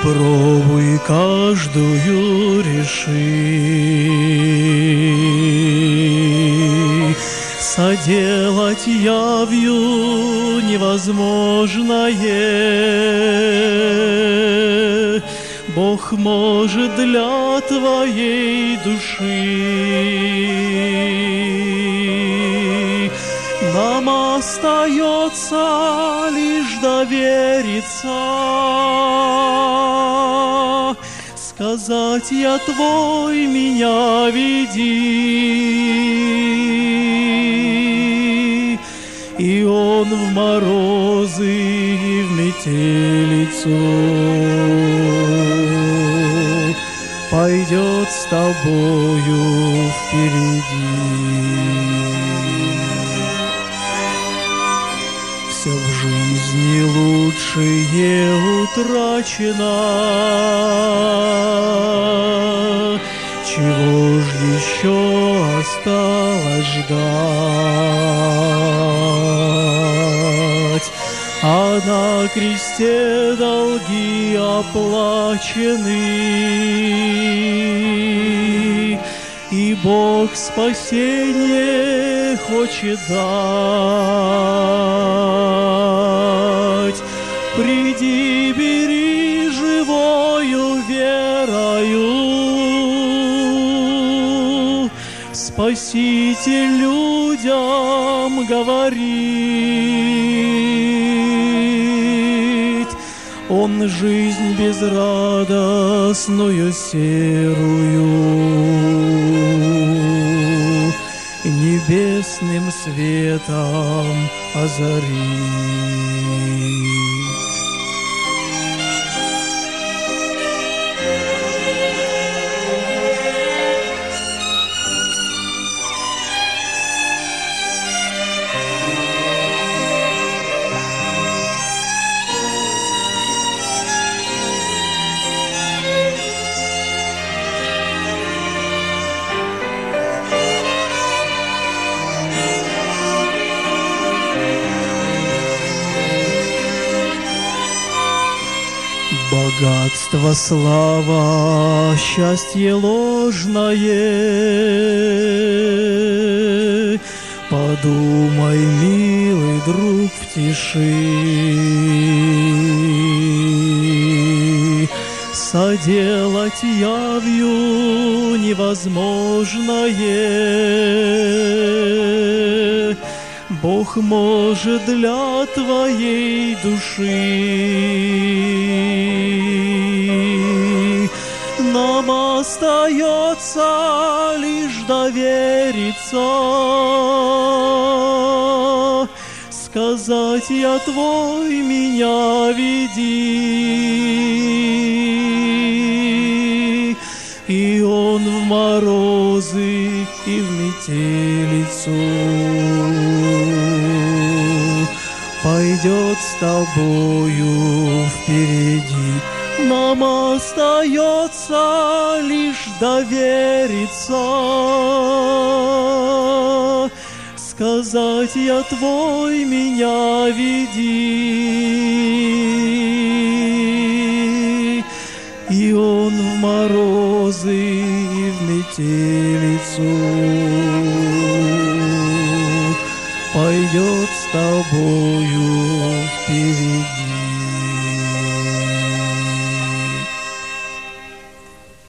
попробуй каждую реши. Соделать явью невозможное Бог может для твоей души. Нам остается лишь довериться, сказать: я твой, меня веди. И он в морозы и в метелицу пойдет с тобою впереди. Все в жизни лучшее утрачено, чего ж еще осталось ждать? А на кресте долги оплачены, и Бог спасение хочет дать. Приди, бери живою верою, Спаситель людям говорит. Он жизнь безрадостную серую небесным светом озарит. Богатство, слава, счастье ложное, подумай, милый друг, в тиши. Соделать явью невозможное Бог может для твоей души. Нам остается лишь довериться, сказать: я твой, меня веди. И он в морозы и в метелицу пойдет с тобою впереди. Нам остается лишь довериться, сказать: я твой, меня веди. И он в морозы и в метелицу пойдет с тобою впереди.